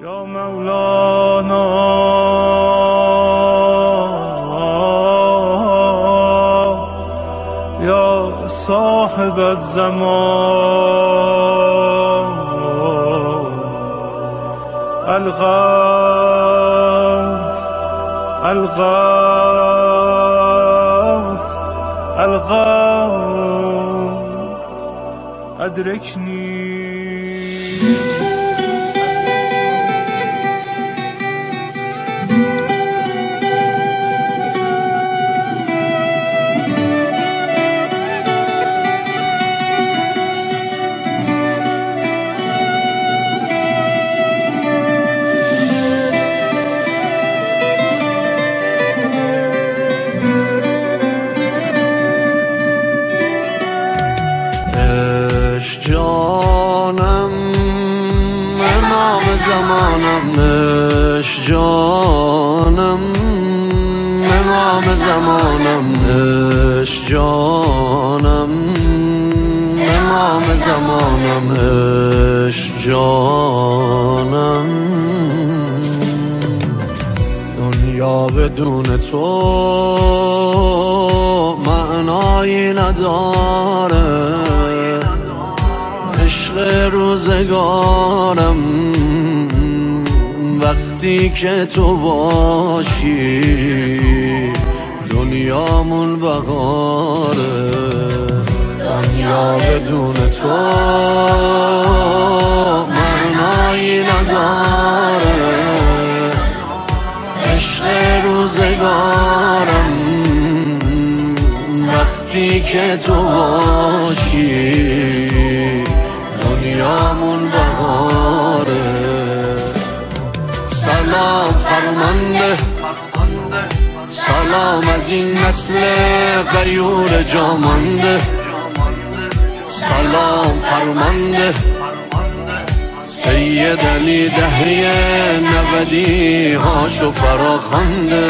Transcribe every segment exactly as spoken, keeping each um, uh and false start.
یا مولانا یا صاحب الزمان الغوث الغوث الغوث ادرکنی. جانم امام زمانم، نش جانم امام زمانم، نش جانم امام زمانم، نش جانم. دنیا بدون تو معنایی نداره، عشق روزگارم وقتی که تو باشی دنیامون بهاره. دنیا بدون تو معنایی نداره، عشق روزگارم وقتی که تو باشی دنیامون بهاره. سلام فرمانده، سلام از این نسل غیور جامانده، سلام فرمانده سید علی دهری نودی هاشو فراخوانده،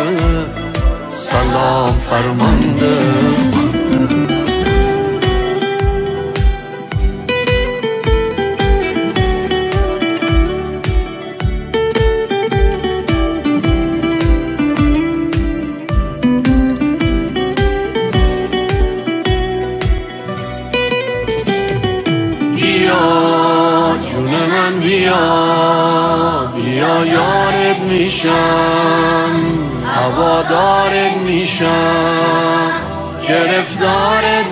سلام فرمانده. بیا بیا یارت میشم، هوادارت میشم، گرفتارت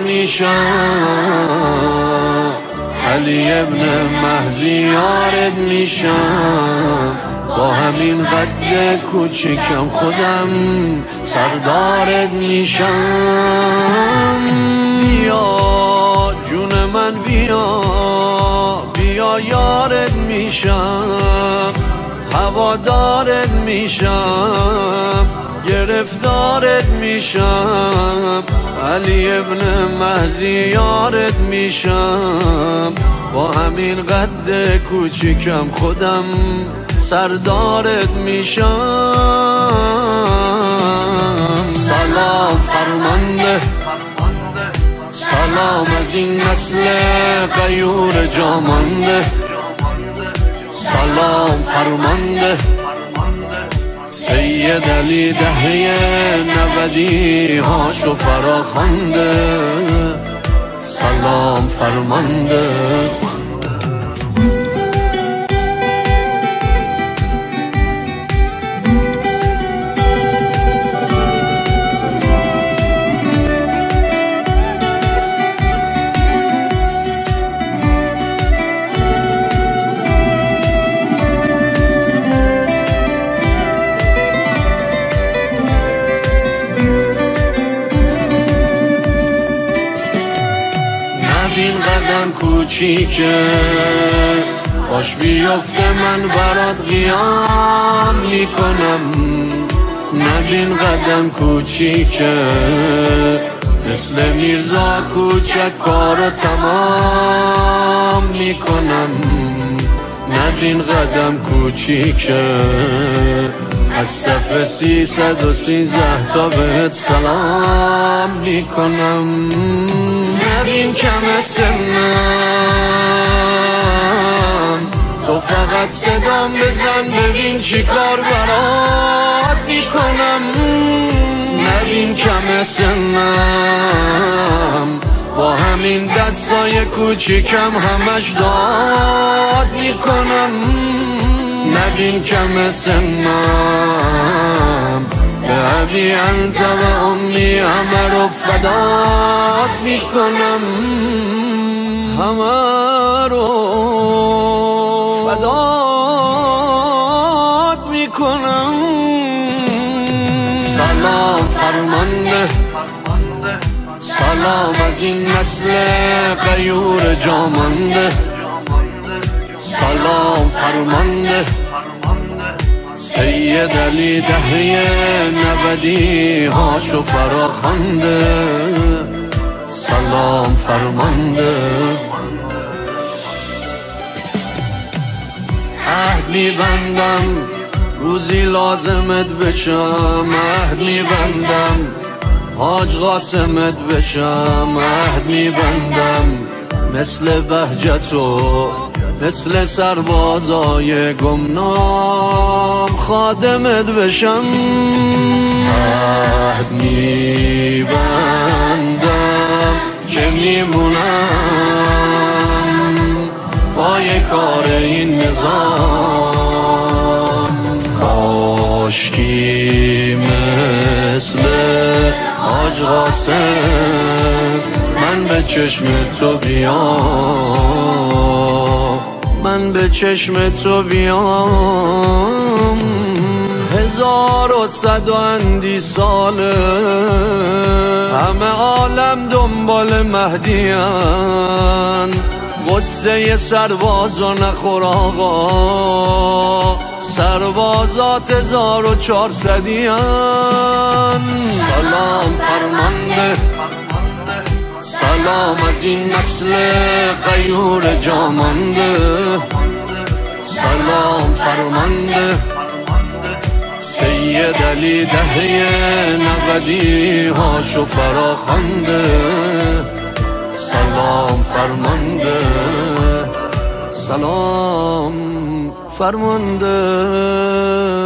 میشم، علی ابن مهدی یارت میشم، با همین قد کوچیکم خودم سردارت میشم. بیا جون من بیا بیا یارت میشم، هوادارت میشم، گرفتارت میشم، علی ابن مهدی یارت میشم، با همین قد کوچیکم خودم سردارت میشم. سلام فرمانده، سلام از این نسل غیور جامانده، سلام فرمانده سید علی دهری نودی هاشو فراخوانده، سلام فرمانده. این قدم کوچیکه باش بیفته من برات قیام میکنم، نبین قدم کوچیکه مثل میرزا کوچک کارو تمام میکنم، نبین قدم کوچیکه از صف سیصد و سیزده تا بهت سلام میکنم. نبین کم سنم تو فقط فقط صدام بزن ببین چی کار برات میکنم. نبین کم سنم با همین دستای کوچیکم همش داد میکنم. نبین کم سنم به ابی انت و امی همه رو فدات میکنم. همه رو فدات میکنم. سلام فرمانده سلام از این نسل غیور جامانده. سلام فرمانده سید علی دهه نودی هاشو فراخوانده. سلام فرمانده عهد میبندم روزی لازمت بشم. عهد میبندم حاج قاسمت بشم. عهد میبندم مثل بهجتو مثل سربازای گمنام خادمت بشم. عهد میبندم که میمونم با یک کار این نظام. کاشکی مثل حاج قاسم من به چشم تو بیام. من به چشم تو بیام. هزار و صد و اندی ساله همه عالم دنبال مهدیان. غصه سربازو نخور آقا سربازات هزار و چهارصدیان. سلام فرمانده سلام از این نسل غیور جامانده. سلام فرمانده سید علی دهه نودی هاشو فراخوانده. سلام فرمانده سلام فرمانده.